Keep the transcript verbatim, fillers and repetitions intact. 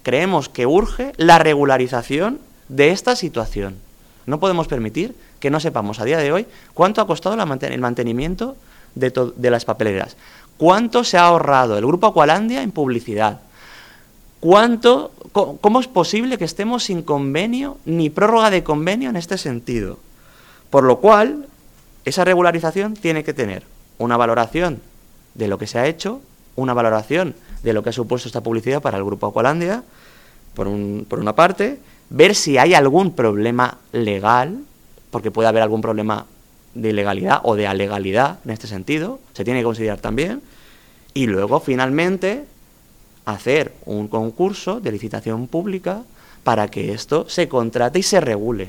creemos que urge la regularización de esta situación. No podemos permitir que no sepamos a día de hoy cuánto ha costado la manten- el mantenimiento de, de las papeleras, cuánto se ha ahorrado el Grupo Aqualandia en publicidad, cuánto, co- cómo es posible que estemos sin convenio ni prórroga de convenio en este sentido. Por lo cual, esa regularización tiene que tener una valoración de lo que se ha hecho, una valoración de lo que ha supuesto esta publicidad para el Grupo Aqualandia, por, un, por una parte, ver si hay algún problema legal, porque puede haber algún problema de ilegalidad o de alegalidad en este sentido, se tiene que considerar también, y luego, finalmente, hacer un concurso de licitación pública para que esto se contrate y se regule.